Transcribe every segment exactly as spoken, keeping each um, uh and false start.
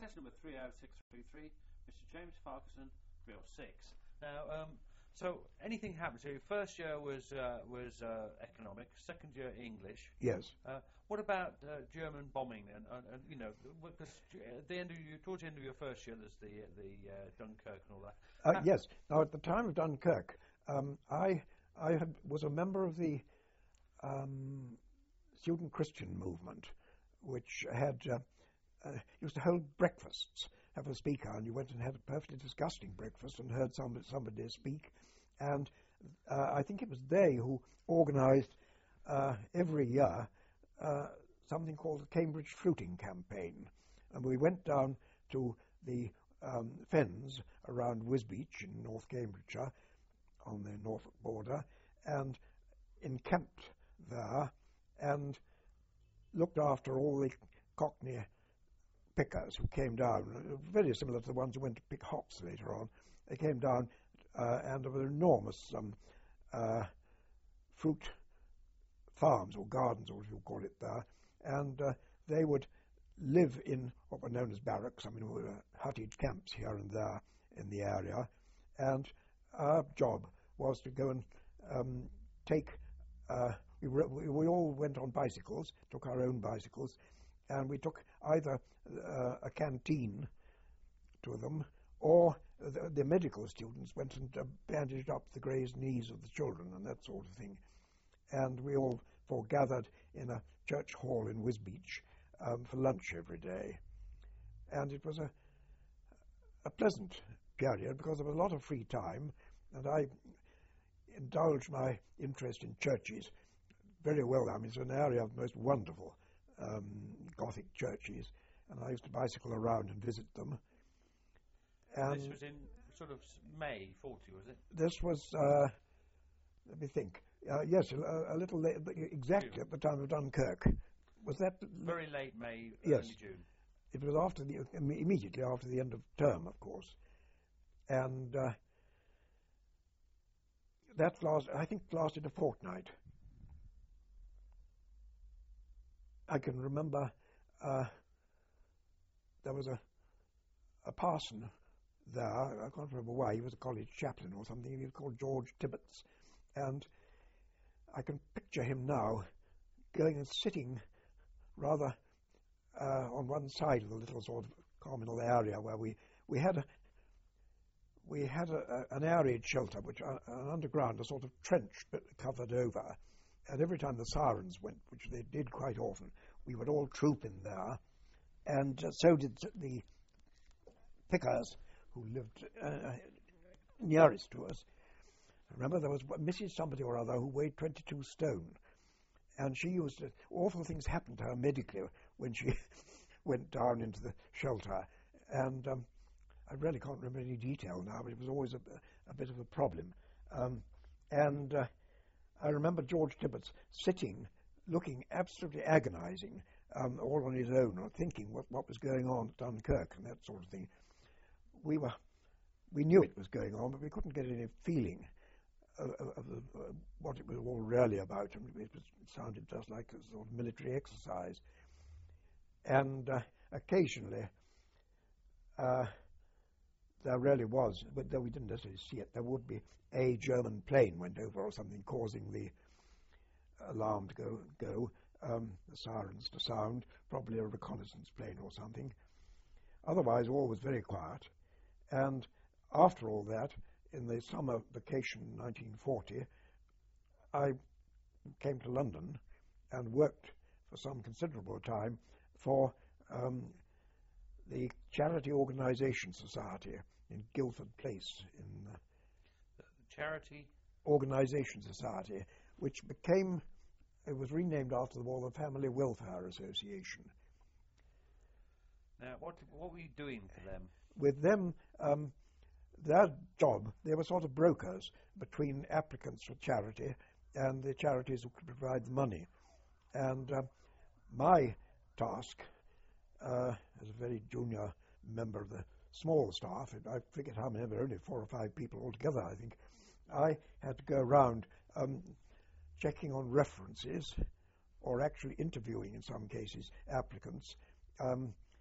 contestant number three out of six three three, Mister James Farquharson, three oh six. Now, um, so anything happened to you? First year was uh, was uh, economics, second year English. Yes. Uh, what about uh, German bombing? And, and, and you know, because at the end of you, towards the end of your first year, there's the the uh, Dunkirk and all that. Uh, yes. Now, at the time of Dunkirk, um, I I had, was a member of the um, student Christian movement, which had uh, uh, used to hold breakfasts, have a speaker, and you went and had a perfectly disgusting breakfast and heard somebody, somebody speak. And uh, I think it was they who organised uh, every year uh, something called the Cambridge Fruiting Campaign. And we went down to the um, fens around Wisbeach in North Cambridgeshire, on the Norfolk border, and encamped there and looked after all the Cockney pickers who came down, very similar to the ones who went to pick hops later on. They came down uh, and there were enormous um, uh, fruit farms or gardens, or what you call it there, and uh, they would live in what were known as barracks. I mean, we were huttage camps here and there in the area, and our job was to go and um, take, uh, we, we, we all went on bicycles, took our own bicycles, and we took either uh, a canteen to them, or the, the medical students went and uh, bandaged up the grazed knees of the children and that sort of thing. And we all foregathered in a church hall in Wisbeach um, for lunch every day. And it was a, a pleasant period because there was a lot of free time, and I indulged my interest in churches very well. I mean, it's an area of most wonderful um, Gothic churches, and I used to bicycle around and visit them. And this was in sort of May forty, was it? This was, uh, let me think, uh, yes, a, a little late, exactly June. At the time of Dunkirk. Was that? Very late May, yes. Early June. It was after the, immediately after the end of term, of course. And uh, that lasted, I think, lasted a fortnight. I can remember uh, there was a, a parson there. I can't remember why. He was a college chaplain or something. He was called George Tibbets. And I can picture him now going and sitting rather uh, on one side of the little sort of communal area where we, we had a, we had a, a, an arid shelter, which uh, an underground, a sort of trench covered over. And every time the sirens went, which they did quite often, we would all troop in there. And uh, so did the pickers who lived uh, nearest to us. I remember there was Missus somebody or other who weighed twenty-two stone. And she used to, awful things happened to her medically when she went down into the shelter. And um, I really can't remember any detail now, but it was always a, a bit of a problem. Um, and uh, I remember George Tibbets sitting, looking absolutely agonizing, um, all on his own, or thinking what, what was going on at Dunkirk and that sort of thing. We were, we knew it was going on, but we couldn't get any feeling of, of, of uh, what it was all really about. I mean, it, was, it sounded just like a sort of military exercise. And uh, occasionally, uh, there really was, but though we didn't necessarily see it, there would be a German plane went over or something, causing the alarm to go, go um, the sirens to sound, probably a reconnaissance plane or something. Otherwise, all was very quiet. And after all that, in the summer vacation nineteen forty, I came to London and worked for some considerable time for um, the Charity Organisation Society in Guildford Place. In uh, the Charity Organisation Society, which became, it was renamed after the war, the Family Welfare Association. Now, what what were you doing for them? With them, um, their job, they were sort of brokers between applicants for charity and the charities who could provide the money. And uh, my task, uh, as a very junior member of the small staff, I forget how many, there were only four or five people altogether, I think, I had to go around um, checking on references, or actually interviewing, in some cases, applicants, um,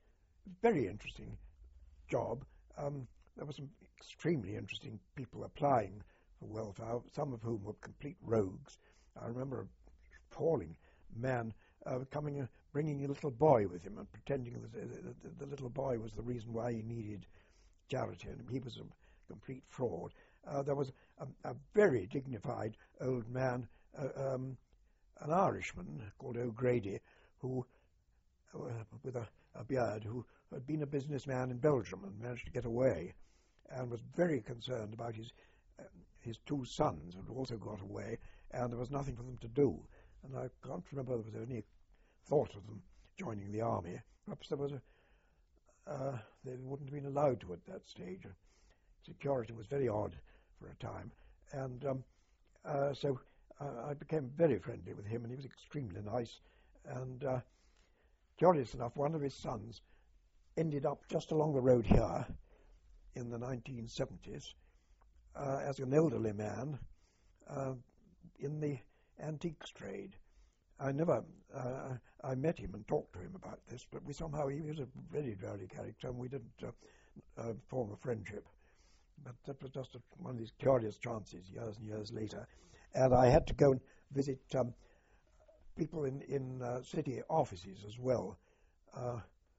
very interesting job. Um, there were some extremely interesting people applying for welfare, some of whom were complete rogues. I remember a appalling man uh, coming, uh, bringing a little boy with him and pretending that the, the, the little boy was the reason why he needed charity, and he was a complete fraud. Uh, there was a, a very dignified old man, uh, um, an Irishman called O'Grady, who, uh, with a, a beard, who had been a businessman in Belgium and managed to get away, and was very concerned about his uh, his two sons, who had also got away, and there was nothing for them to do. And I can't remember if there was any thought of them joining the army. Perhaps there was a uh, they wouldn't have been allowed to at that stage. Security was very odd for a time, and um, uh, so uh, I became very friendly with him, and he was extremely nice. And uh, curious enough, one of his sons ended up just along the road here in the nineteen seventies uh, as an elderly man uh, in the antiques trade. I never, uh, I met him and talked to him about this, but we somehow, he was a very jolly character, and we didn't uh, uh, form a friendship. But that was just a, one of these curious chances years and years later. And I had to go and visit um, people in, in uh, city offices as well. Uh,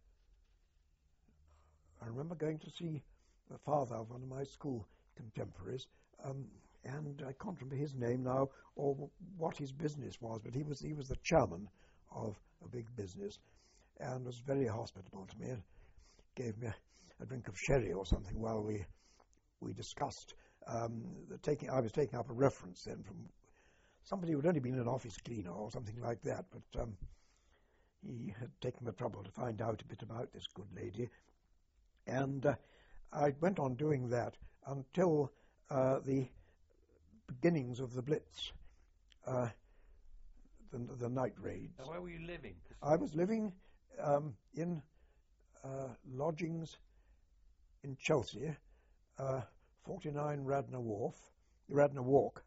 I remember going to see the father of one of my school contemporaries, um, and I can't remember his name now or w- what his business was, but he was he was the chairman of a big business, and was very hospitable to me, and gave me a, a drink of sherry or something while we we discussed. Um, the taking I was taking up a reference then from somebody who had only been an office cleaner or something like that, but um, he had taken the trouble to find out a bit about this good lady, and uh, I went on doing that until uh, the beginnings of the Blitz, uh, the, the night raids. Now, where were you living? I was living um, in uh, lodgings in Chelsea, uh, forty-nine Radnor Wharf, Radnor Walk,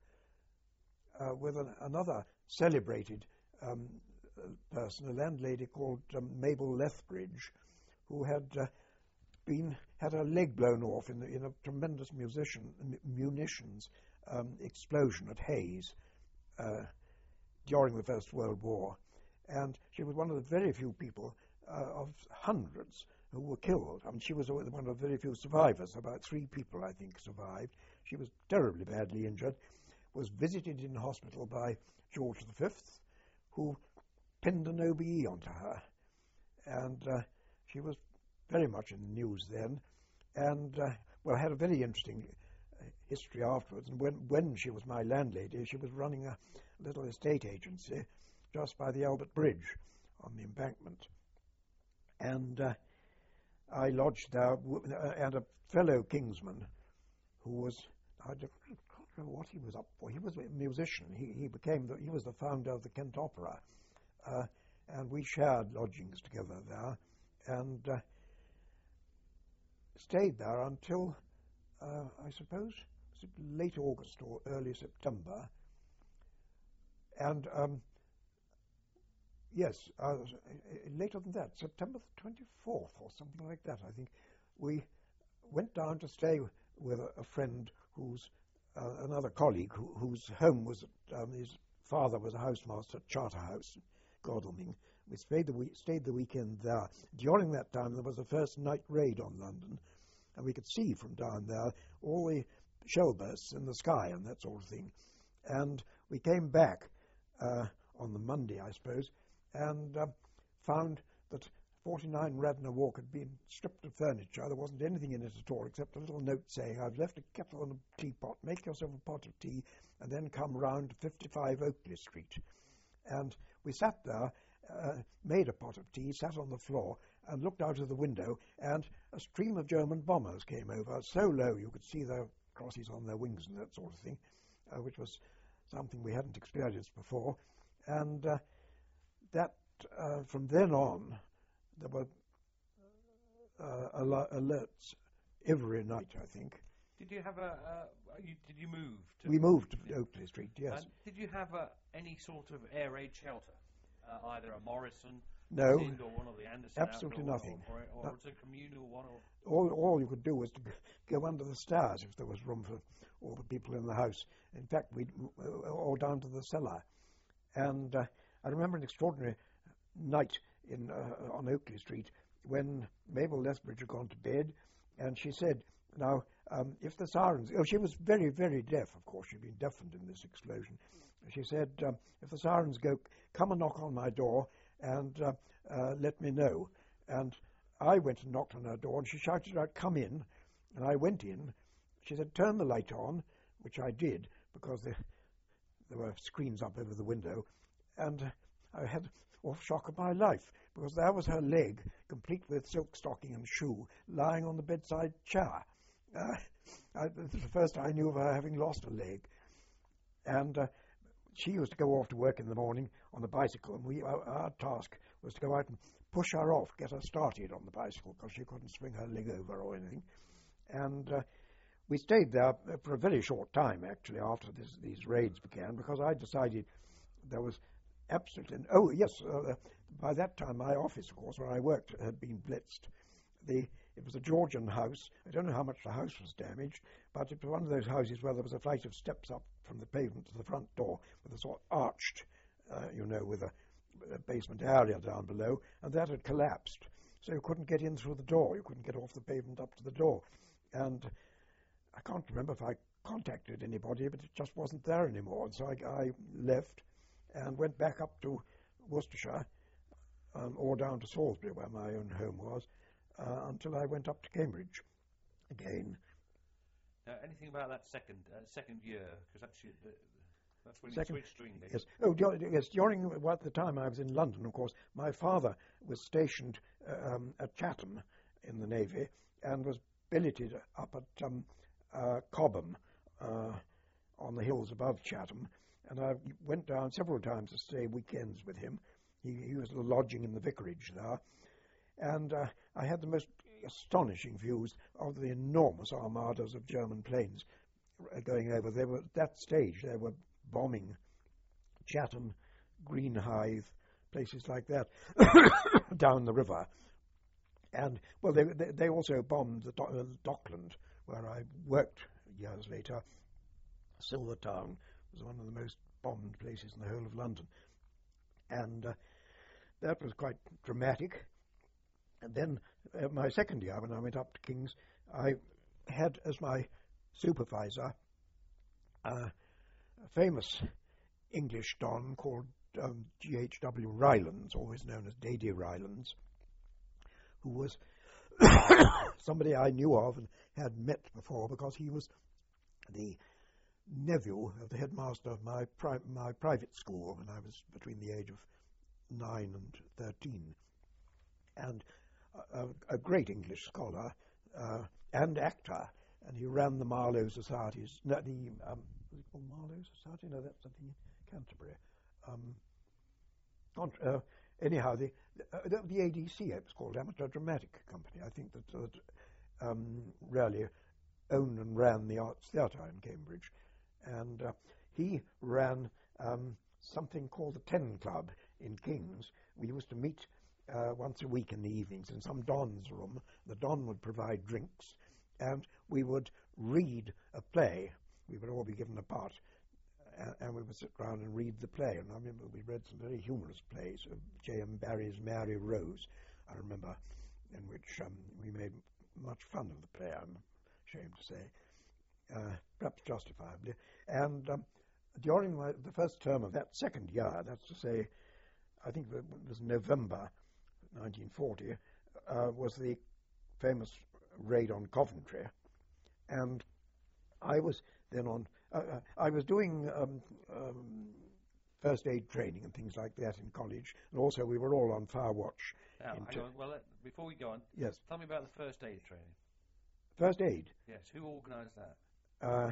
uh, with an, another celebrated um, person, a landlady called um, Mabel Lethbridge, who had uh, been had her leg blown off in, the, in a tremendous musician, munitions um, explosion at Hayes uh, during the First World War. And she was one of the very few people uh, of hundreds who were killed. I mean, she was one of the very few survivors. About three people, I think, survived. She was terribly badly injured, was visited in hospital by George the Fifth, who pinned an O B E onto her. And uh, she was very much in the news then, and uh, well, had a very interesting uh, history afterwards. And when, when she was my landlady, she was running a little estate agency just by the Albert Bridge on the embankment. And uh, I lodged there, w- uh, and a fellow Kingsman who was, I don't, I can't remember what he was up for. He was a musician. He, he became, the, he was the founder of the Kent Opera. Uh, and we shared lodgings together there, and uh, stayed there until, uh, I suppose, late August or early September. And, um, yes, uh, later than that, September the twenty-fourth or something like that, I think, we went down to stay with a, a friend who's, uh, another colleague who, whose home was, um, his father was a housemaster at Charterhouse, Godalming. We stayed the, week, stayed the weekend there. During that time, there was the first night raid on London, and we could see from down there all the shell bursts in the sky and that sort of thing. And we came back uh, on the Monday, I suppose, and uh, found that forty-nine Radnor Walk had been stripped of furniture. There wasn't anything in it at all except a little note saying, "I've left a kettle and a teapot. Make yourself a pot of tea and then come round to fifty-five Oakley Street." And we sat there, uh, made a pot of tea, sat on the floor, and looked out of the window, and a stream of German bombers came over, so low you could see their crosses on their wings and that sort of thing, uh, which was something we hadn't experienced before. And uh, that, uh, from then on, there were uh, al- alerts every night, I think. Did you have a, uh, you, did you move to... We moved to Oakley Street, yes. And did you have uh, any sort of air raid shelter? Uh, either a Morrison No, the indoor one or the Anderson absolutely outdoor nothing. Or, or, or No. it's a communal one? Or All, all you could do was to g- go under the stairs if there was room for all the people in the house. In fact, we'd uh, all down to the cellar. And uh, I remember an extraordinary night in uh, on Oakley Street when Mabel Lethbridge had gone to bed, and she said, now, um, if the sirens... Oh, she was very, very deaf, of course. She'd been deafened in this explosion. She said, um, if the sirens go, come and knock on my door and uh, uh, let me know. And I went and knocked on her door, and she shouted out, come in. And I went in. She said, turn the light on, which I did, because the, there were screens up over the window. And uh, I had off shock of my life, because there was her leg, complete with silk stocking and shoe, lying on the bedside chair. Uh, I, this was the first I knew of her having lost a leg. And uh, she used to go off to work in the morning on the bicycle, and we, our, our task was to go out and push her off, get her started on the bicycle, because she couldn't swing her leg over or anything. And uh, we stayed there for a very short time, actually, after this, these raids began, because I decided there was absolutely... Oh, yes, uh, by that time my office, of course, where I worked, had been blitzed. The, it was a Georgian house. I don't know how much the house was damaged, but it was one of those houses where there was a flight of steps up from the pavement to the front door, with a sort of arched, uh, you know, with a, a basement area down below, and that had collapsed. So you couldn't get in through the door. You couldn't get off the pavement up to the door. And I can't remember if I contacted anybody, but it just wasn't there anymore. And so I, I left and went back up to Worcestershire, um, or down to Salisbury, where my own home was, uh, until I went up to Cambridge again. now, anything about that second uh, second year? Because actually, the, that's when Second- you switched to English. Yes. Oh, dur- yes. During well, at the time I was in London, of course, my father was stationed uh, um, at Chatham in the Navy and was billeted up at um, uh, Cobham uh, on the hills above Chatham. And I went down several times to stay weekends with him. He, he was lodging in the vicarage there. And uh, I had the most astonishing views of the enormous armadas of German planes uh, going over. They were, at that stage, they were bombing Chatham, Greenhithe, places like that, down the river. And, well, they, they, they also bombed the Do- uh, Dockland, where I worked years later. Silvertown was one of the most bombed places in the whole of London. And uh, that was quite dramatic. And then uh, my second year, when I went up to King's, I had as my supervisor uh, a famous English don called um, G H W Rylands, always known as Dady Rylands, who was somebody I knew of and had met before, because he was the nephew of the headmaster of my pri- my private school when I was between the age of nine and thirteen, and a, a, a great English scholar uh, and actor, and he ran the Marlowe Societies. No, the um, was it called Marlowe Society? No, that's something in Canterbury. Um, cont- uh, anyhow, the, uh, the the A D C, it was called Amateur Dramatic Company. I think that, that um, really owned and ran the Arts Theatre in Cambridge. And uh, he ran um, something called the Ten Club in King's. We used to meet uh, once a week in the evenings in some don's room. The don would provide drinks, and we would read a play. We would all be given a part, uh, and we would sit round and read the play. And I remember we read some very humorous plays of J M Barrie's Mary Rose, I remember, in which um, we made much fun of the play, I'm ashamed to say. Uh, perhaps justifiably. And um, during my, the first term of that second year, that's to say, I think it was November nineteen forty, uh, was the famous raid on Coventry. And I was then on, uh, uh, I was doing um, um, first aid training and things like that in college, and also we were all on fire watch. Now, in hang t- on, well, let, before we go on, Yes, tell me about the first aid training. first aid. Yes, who organised that? Uh,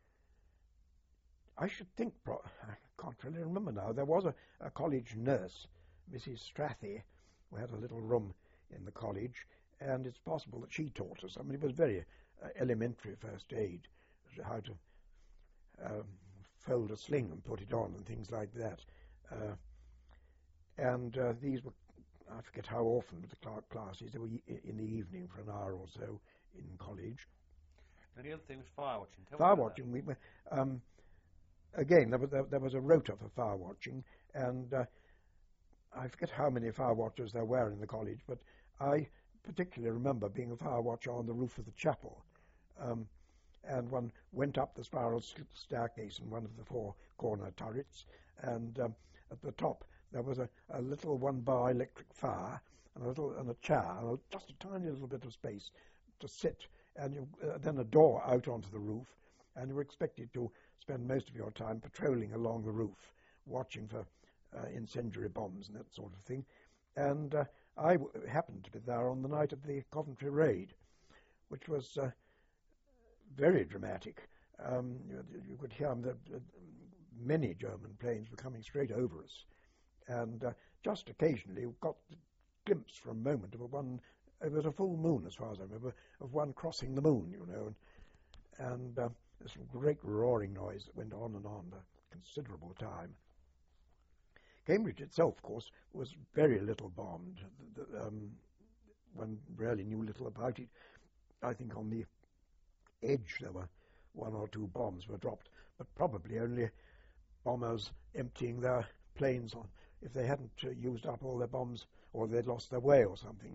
I should think, pro- I can't really remember now, there was a, a college nurse, Missus Strathy, who had a little room in the college, and it's possible that she taught us. I mean, it was very uh, elementary first aid, how to um, fold a sling and put it on and things like that. Uh, and uh, these were I forget how often with the clerk classes, they were in the evening for an hour or so in college. And the other thing was fire watching. Tell fire watching, we, um, again, there was, there, there was a rota for fire watching, and uh, I forget how many fire watchers there were in the college, but I particularly remember being a fire watcher on the roof of the chapel. Um, and one went up the spiral staircase in one of the four corner turrets, and um, at the top there was a, a little one-bar electric fire and a little and a chair, and a, just a tiny little bit of space to sit, and you, uh, then a door out onto the roof, and you were expected to spend most of your time patrolling along the roof, watching for uh, incendiary bombs and that sort of thing. And uh, I w- happened to be there on the night of the Coventry raid, which was uh, very dramatic. Um, you, you could hear that uh, many German planes were coming straight over us, and uh, just occasionally we got a glimpse for a moment of a one. It was a full moon, as far as I remember, of one crossing the moon, you know, and, and uh, this great roaring noise that went on and on for considerable time. Cambridge itself, of course, was very little bombed. The, the, um, one really knew little about it. I think on the edge there were one or two bombs were dropped, but probably only bombers emptying their planes on if they hadn't uh, used up all their bombs or they'd lost their way or something.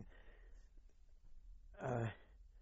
Uh,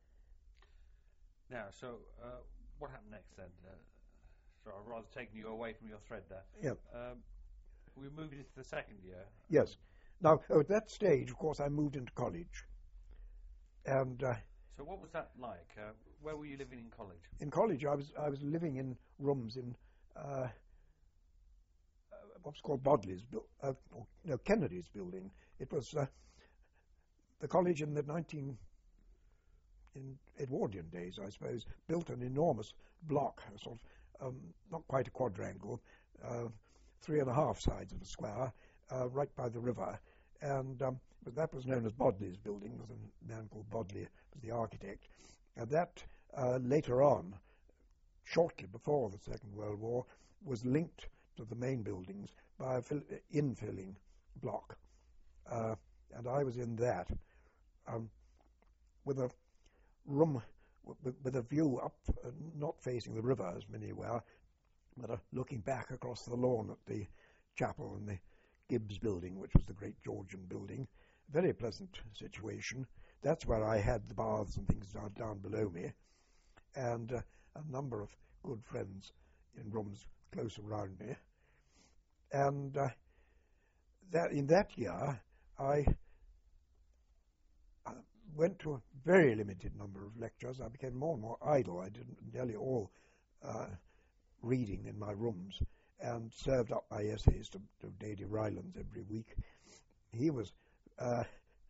now, so uh, what happened next then? Uh, so I've rather taken you away from your thread there. Yeah. Um, we moved into the second year. Yes. Now, at that stage, of course, I moved into college. And uh, so what was that like? Uh, where were you living in college? In college, I was I was living in rooms in uh, what's called Bodley's, uh, or, no, Kennedy's building. It was uh, the college in the nineteen in Edwardian days, I suppose, built an enormous block, a sort of um, not quite a quadrangle, uh, three and a half sides of a square, uh, right by the river, and um, but that was known as Bodley's building. There was a man called Bodley was the architect, and that uh, later on, shortly before the Second World War, was linked to the main buildings by a fill- infilling block, uh, and I was in that um, with a room with, with a view up, uh, not facing the river as many were, but uh, looking back across the lawn at the chapel and the Gibbs building, which was the great Georgian building. Very pleasant situation. That's where I had the baths and things down, down below me, and uh, a number of good friends in rooms close around me. And uh, that in that year, I uh, went to a very limited number of lectures. I became more and more idle. I did nearly all uh, reading in my rooms, and served up my essays to, to Dady Rylands every week. He was, uh,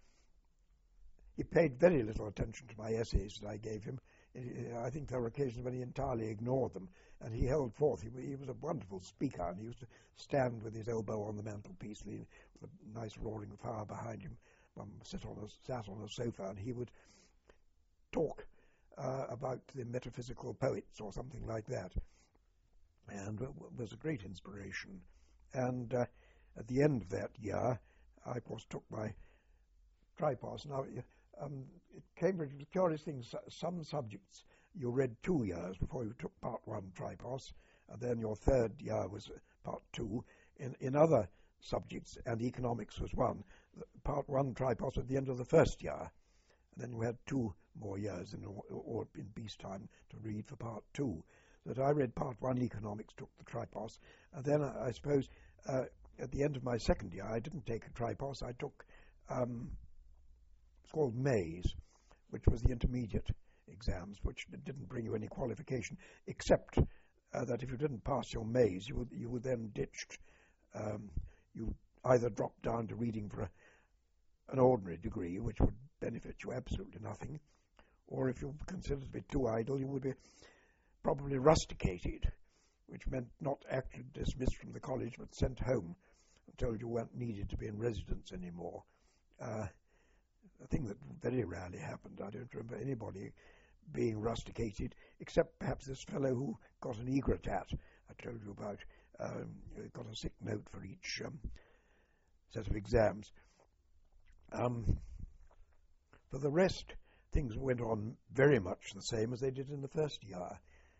he paid very little attention to my essays that I gave him. I think there were occasions when he entirely ignored them, and he held forth. He, he was a wonderful speaker, and he used to stand with his elbow on the mantelpiece with a nice roaring fire behind him, um, sit on a, sat on a sofa, and he would talk uh, about the metaphysical poets or something like that, and w- was a great inspiration. And uh, at the end of that year, I, of course, took my tripos. Now, um, at Cambridge, it was a curious thing. Some subjects you read two years before you took part one tripos, and then your third year was part two. In, in other subjects, and economics was one, part one tripos at the end of the first year. And then you had two more years in, or, or in peacetime to read for part two. That I read part one economics, took the tripos, and then I, I suppose uh, at the end of my second year I didn't take a tripos. I took um, it's called Mays, which was the intermediate exams, which didn't bring you any qualification, except uh, that if you didn't pass your Mays, you were, you were then ditched. Um, you either dropped down to reading for a, an ordinary degree, which would benefit you absolutely nothing, or if you were considered to be too idle, you would be probably rusticated, which meant not actually dismissed from the college, but sent home and told you weren't needed to be in residence anymore. Uh, a thing that very rarely happened. I don't remember anybody being rusticated, except perhaps this fellow who got an egretat I told you about. Um, got a sick note for each um, set of exams. Um, for the rest, things went on very much the same as they did in the first year.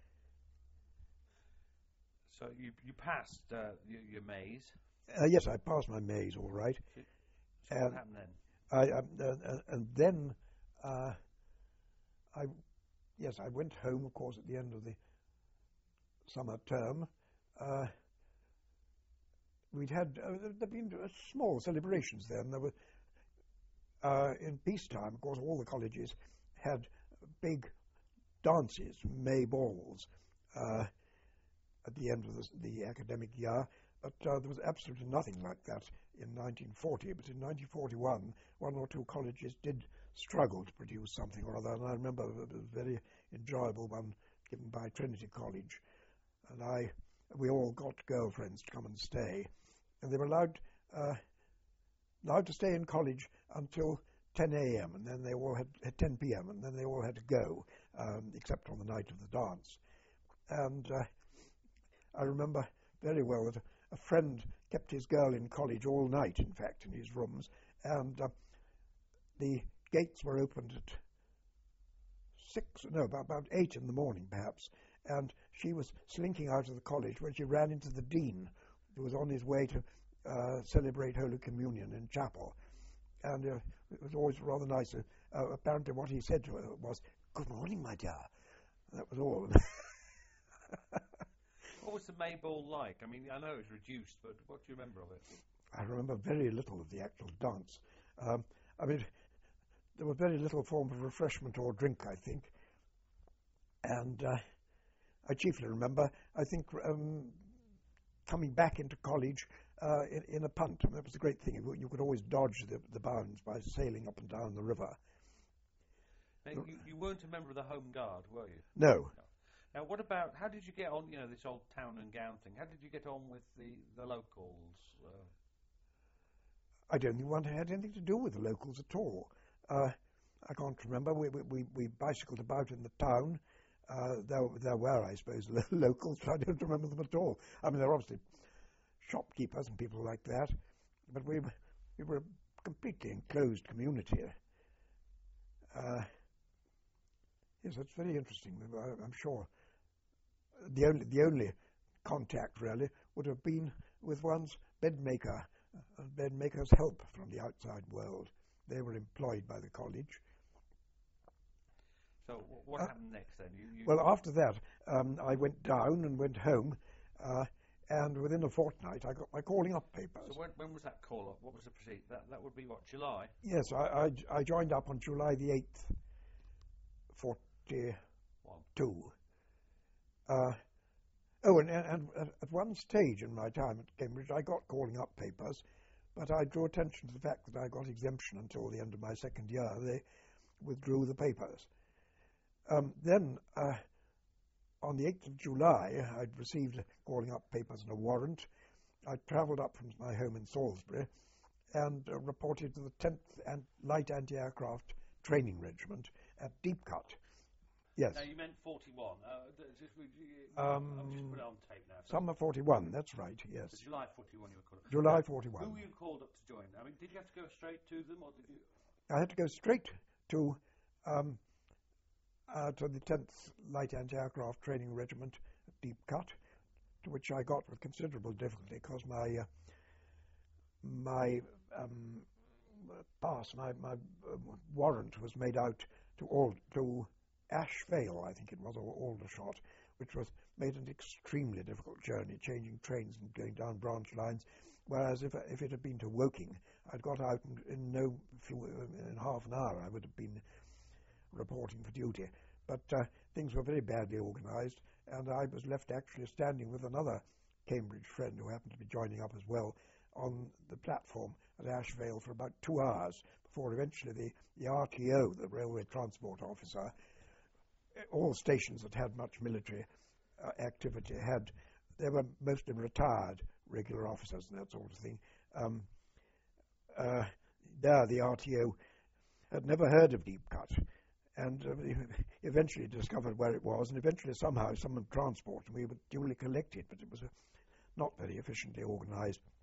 So you you passed uh, your, your maze. Uh, yes, I passed my maze all right. So, so Um, what happened then? I, uh, uh, and then, uh, I, yes, I went home, of course, at the end of the summer term. Uh, we'd had, uh, there'd been uh, small celebrations then. There were, uh, in peacetime, of course, all the colleges had big dances, May balls, uh, at the end of the, the academic year. But uh, there was absolutely nothing like that in nineteen forty. But in nineteen forty-one, one or two colleges did struggle to produce something or other. And I remember a very enjoyable one given by Trinity College. And I, we all got girlfriends to come and stay. And they were allowed, uh, allowed to stay in college until ten a m. And then they all had, at ten p m. And then they all had to go, um, except on the night of the dance. And uh, I remember very well that a friend kept his girl in college all night, in fact, in his rooms, and uh, the gates were opened at six, no, about, about eight in the morning, perhaps, and she was slinking out of the college when she ran into the dean, who was on his way to uh, celebrate Holy Communion in chapel. And uh, it was always rather nice. Uh, apparently what he said to her was, "Good morning, my dear." That was all. What was the May ball like? I mean, I know it was reduced, but what do you remember of it? I remember very little of the actual dance. Um, I mean, there was very little form of refreshment or drink, I think. And uh, I chiefly remember, I think, um, coming back into college uh, in, in a punt. I mean, that was the great thing. You, you could always dodge the, the bounds by sailing up and down the river. Now, you, you weren't a member of the Home Guard, were you? No. no. Now, what about, how did you get on, you know, this old town and gown thing? How did you get on with the, the locals? Uh, I don't think one had anything to do with the locals at all. Uh, I can't remember. We, we, we bicycled about in the town. Uh, there, there were, I suppose, lo- locals, but I don't remember them at all. I mean, there were obviously shopkeepers and people like that, but we, we were a completely enclosed community. Uh, yes, that's very interesting, I, I'm sure. The only, the only contact, really, would have been with one's bedmaker, and bedmaker's help from the outside world. They were employed by the college. So w- what uh, happened next then? You, you well, after that, um, I went down and went home, uh, and within a fortnight, I got my calling up papers. So when, when was that call up? What was the procedure? That, that would be, what, July? Yes, I, I, I joined up on July the eighth, forty-two. Uh, oh, and, and, and at one stage in my time at Cambridge, I got calling up papers, but I drew attention to the fact that I got exemption until the end of my second year. They withdrew the papers. Um, then, uh, on the eighth of July, I'd received calling up papers and a warrant. I travelled up from my home in Salisbury and uh, reported to the tenth and Light Anti-Aircraft Training Regiment at Deepcut. Yes. Now, you meant forty-one. Uh, th- just, we, you, Um, I'll just put it on tape now. So Summer forty-one, that's right, yes. so July forty-one you were called up. July Now, forty-one. Who were you called up to join? I mean, did you have to go straight to them, or did you... I had to go straight to um, uh, to the tenth Light Anti-Aircraft Training Regiment at Deepcut, to which I got with considerable difficulty because my uh, my um, pass, my, my uh, warrant was made out to all to Ashvale, I think it was, or Aldershot, which was made an extremely difficult journey, changing trains and going down branch lines. Whereas if if it had been to Woking, I'd got out in, in no few, in half an hour. I would have been reporting for duty. But uh, things were very badly organised, and I was left actually standing with another Cambridge friend who happened to be joining up as well on the platform at Ashvale for about two hours before eventually the, the R T O, the Railway Transport Officer, all stations that had much military uh, activity had, they were mostly retired regular officers and that sort of thing. Um, uh, there, the R T O had never heard of Deepcut, and uh, eventually discovered where it was, and eventually somehow someone transported, and we were duly collected, but it was uh, not very efficiently organised.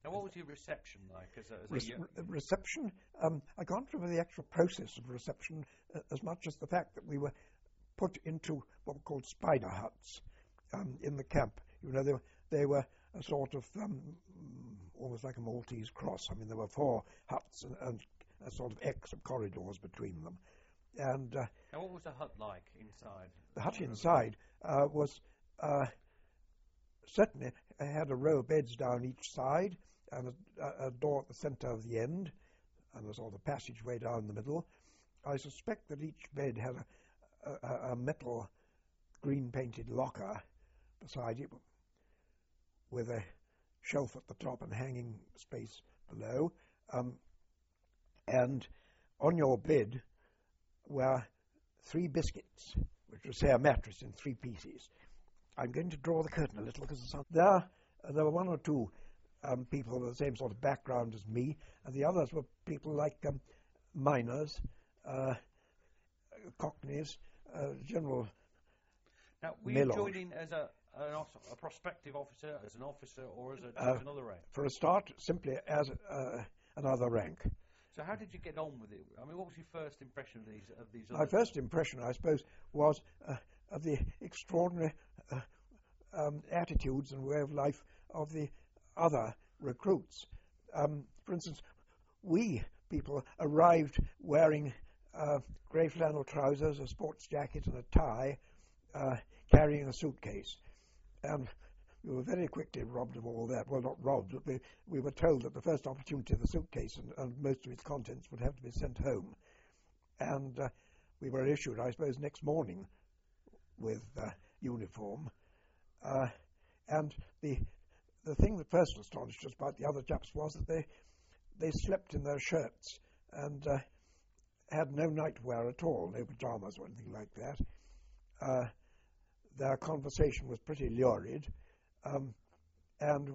Now, what was your reception like as a, as a Re- young... re- reception, um, I can't remember the actual process of reception uh, as much as the fact that we were put into what were called spider huts um, in the camp. You know, they were, they were a sort of um, almost like a Maltese cross. I mean, there were four huts and, and a sort of X of corridors between them. And uh, now, what was the hut like inside? the hut inside uh, was uh, certainly it had a row of beds down each side and a, a door at the centre of the end and a sort of passageway down the middle. I suspect that each bed had a, a, a metal green-painted locker beside it with a shelf at the top and hanging space below. Um, and on your bed were three biscuits, which was, say, a mattress in three pieces. I'm going to draw the curtain a little because there, uh, there were one or two um, people with the same sort of background as me, and the others were people like um, miners, uh, cockneys, uh, general. Now, were melange. you joining as a, an, a prospective officer, as an officer, or as, a, Uh, as another rank? For a start, simply as uh, another rank. So how did you get on with it? I mean, what was your first impression of these of these? My Other first impression, I suppose, was uh, of the extraordinary uh, um, attitudes and way of life of the other recruits. Um, for instance, we people arrived wearing uh, grey flannel trousers, a sports jacket and a tie, uh, carrying a suitcase. And we were very quickly robbed of all that. Well, not robbed, but we, we were told that the first opportunity the suitcase and, and most of its contents would have to be sent home. And uh, we were issued, I suppose, next morning with uh, uniform. Uh, and the the thing that first astonished us about the other chaps was that they they slept in their shirts and uh, had no nightwear at all, no pyjamas or anything like that. Uh, their conversation was pretty lurid, um, and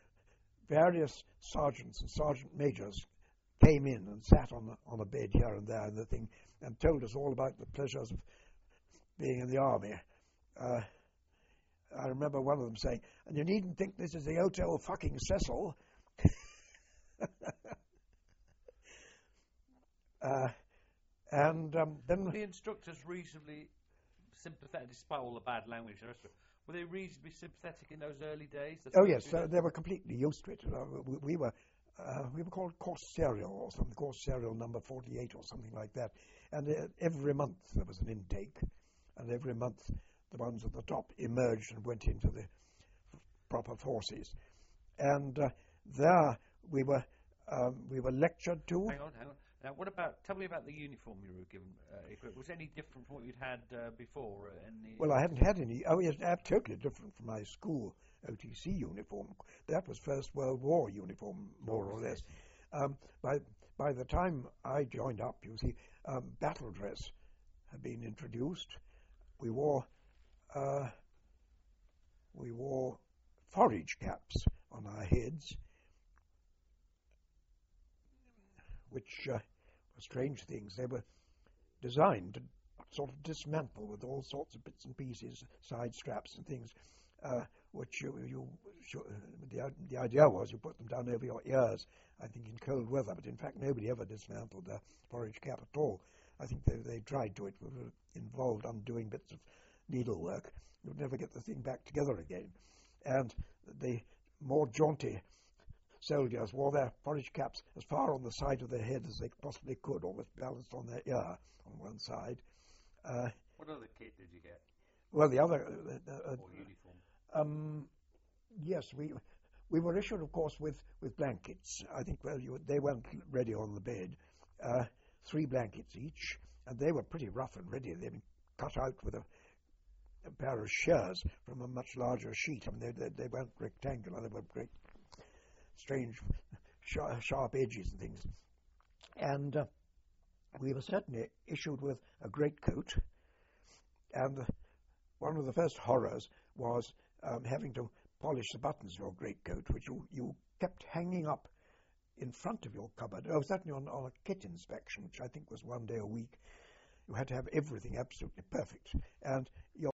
various sergeants and sergeant majors came in and sat on the, on a bed here and there in the thing and told us all about the pleasures of being in the army. Uh, I remember one of them saying, "And you needn't think this is the Hotel fucking Cecil." uh, and um, then the instructors reasonably sympathetic, despite all the bad language and the rest of it. Were they reasonably sympathetic in those early days? Oh yes, uh, they were completely used to it. Uh, we, we were uh, we were called course serial or something, course serial number forty-eight or something like that. And uh, every month there was an intake, and every month the ones at the top emerged and went into the proper forces. And uh, there we were um, we were lectured to. Hang on, hang on. Now, what about? Tell me about the uniform you were given. Uh, was it any different from what you'd had uh, before? Uh, in the well, I hadn't had any. Oh, yes, uh, totally different from my school O T C uniform. That was First World War uniform, more or less. Um, by by the time I joined up, you see, um, battle dress had been introduced. We wore uh, we wore forage caps on our heads, which uh, were strange things. They were designed to sort of dismantle with all sorts of bits and pieces, side straps and things, uh, which you, you, you the, the idea was you put them down over your ears, I think in cold weather, but in fact nobody ever dismantled a forage cap at all. I think they, they tried to. It would involved undoing bits of needlework. You would never get the thing back together again. And the more jaunty soldiers wore their forage caps as far on the side of their head as they possibly could, almost balanced on their ear on one side. Uh, what other kit did you get? Well, the other uh, uh, or uniform? Um, yes, we we were issued, of course, with, with blankets. I think well, you, they weren't ready on the bed. Uh, three blankets each, and they were pretty rough and ready. They'd been cut out with a, a pair of shears from a much larger sheet. I mean, they, they, they weren't rectangular. They were great, strange, sharp, sharp edges and things. And uh, we were certainly issued with a greatcoat, and uh, one of the first horrors was um, having to polish the buttons of your greatcoat, which you, you kept hanging up in front of your cupboard. Oh, certainly on, on a kit inspection, which I think was one day a week. You had to have everything absolutely perfect. And your